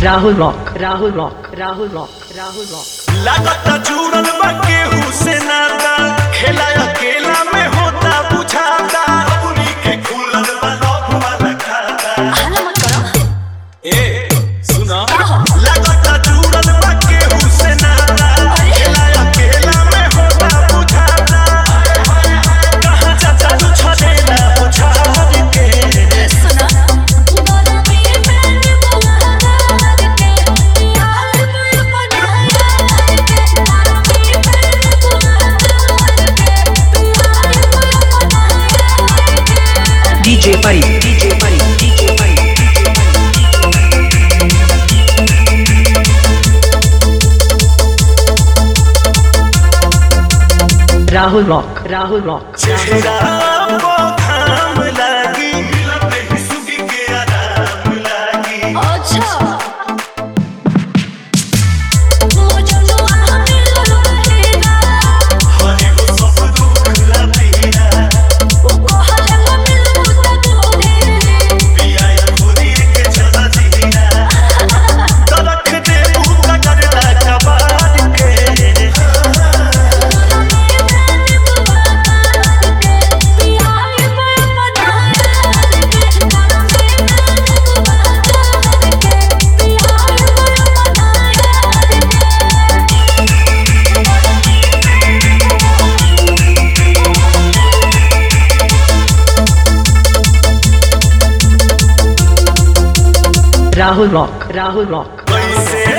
Rahul Rock, Rahul Rock, Rahul Rock, Rahul Rock. लागता जुड़ल बा केहू से नाता, खेला अकेला में होता बुझाता, अपनी के खुलल बा लौट वाला खाता। हल्ला मत करो। ए सुना, लागता जुड़ल बा केहू से नाता, खेला अकेला में होता बुझाता, कहाँ चाचा तू छलेला बुझार के। सुना गोरा मेरे पैर बुहार के यार मैं बनाया के गोरा मेरे पैर बुहार के यार मैं बनाया के DJ Pari, DJ Pari, DJ Pari. Rahul Rock, Rahul Rock. चेहरा को घाम लागी, मिलते ही सुगी के आराम लागी। अच्छा मुझे तो हमें रहेगा हरे को सब दुख लपीना, वो हले मिलू तक दे पिया खुदी के चला जीना। तरख दे भूखा करता कबाड़ के। Rahul Rock, Rahul Rock. कैसे